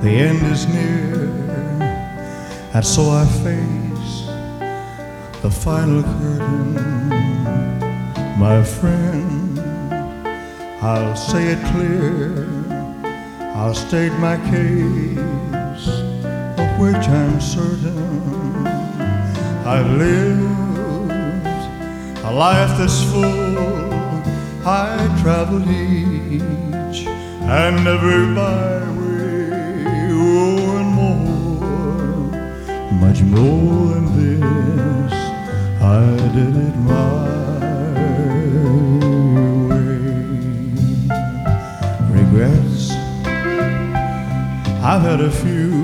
the end is near, and so I face the final curtain. My friend, I'll say it clear, I'll state my case, of which I'm certain. I've lived a life that's full, I traveled each and every byway, oh, and more, much more than this, I did it my way. Regrets, I've had a few,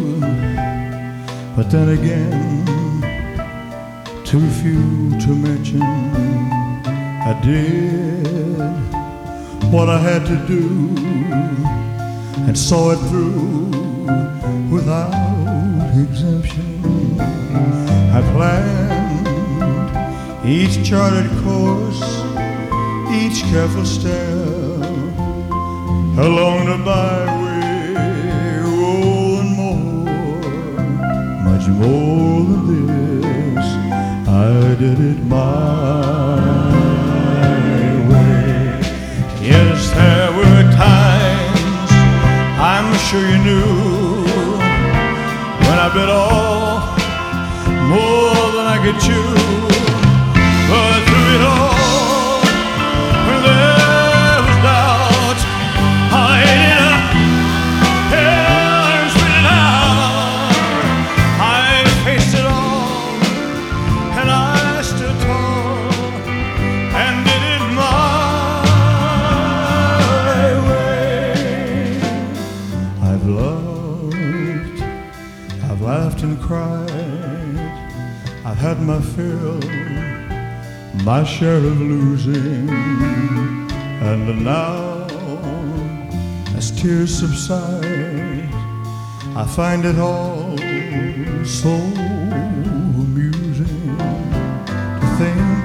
but then again, too few to mention. I did what I had to do and saw it through without exemption. I planned each charted course, each careful step along the byway, oh, and more, much more than this, I did it my way. Yes, there were times, I'm sure you knew, when I bit off more than I could chew. But through it all, when there was doubt, I ate it up and spit it out. I faced it all, and I stood tall and did it my way. I've loved, I've laughed and cried, I've had my fill, my share of losing, and now, as tears subside, I find it all so amusing to think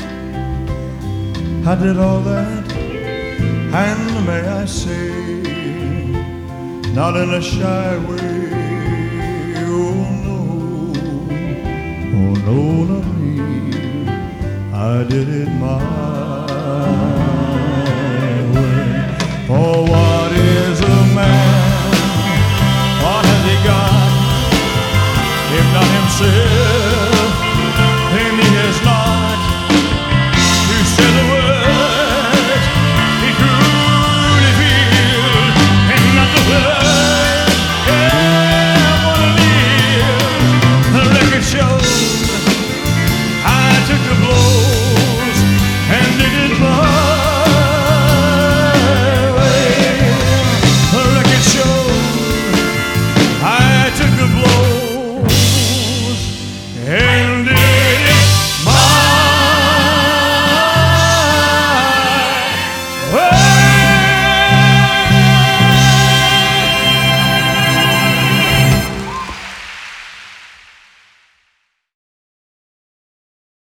I did all that, and may I say, not in a shy way. Oh no, not me, I did it my